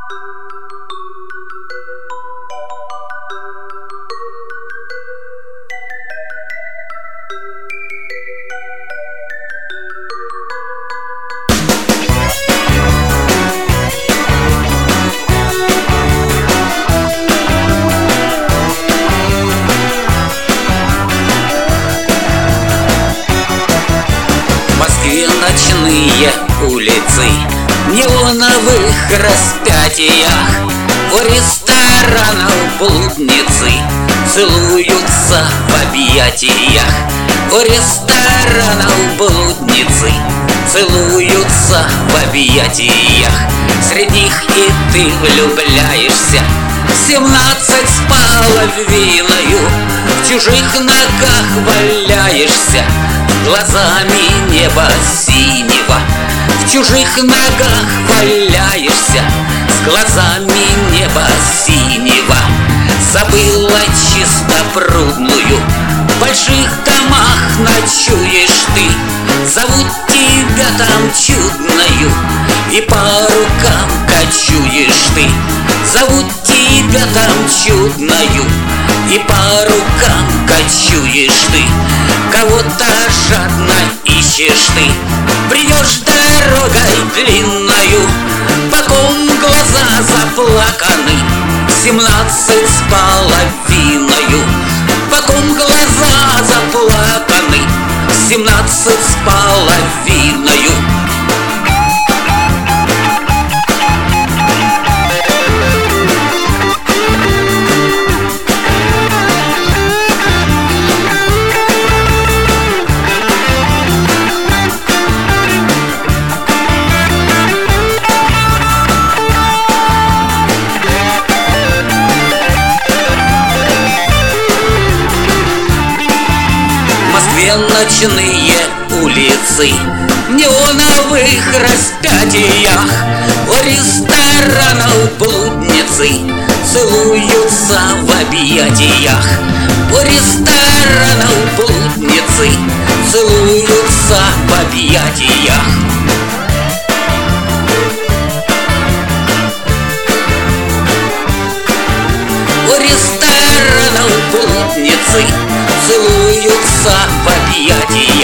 Ночные улицы в неоновых распятиях, у ресторанов блудницы целуются в объятиях. У ресторанов блудницы целуются в объятиях. Среди них и ты влюбляешься. В 17 с половиною в чужих ногах валяешься, глазами неба синего. В чужих ногах валяешься, с глазами неба синего. Забыла чистопрудную, в больших домах ночуешь ты. Зовут тебя там чудною, и по рукам кочуешь ты. Зовут тебя там чудною, и по рукам кочуешь ты. Кого-то жадно ищешь ты, бредешь дорогой длинною, по ком глаза заплаканы. 17 с половиною, по ком глаза заплаканы. 17 с половиною. Ночные улицы в неоновых распятиях, у ресторанов блудницы целуются в объятиях. У ресторанов блудницы целуются в объятиях. У ресторанов блудницы целуются в объятиях.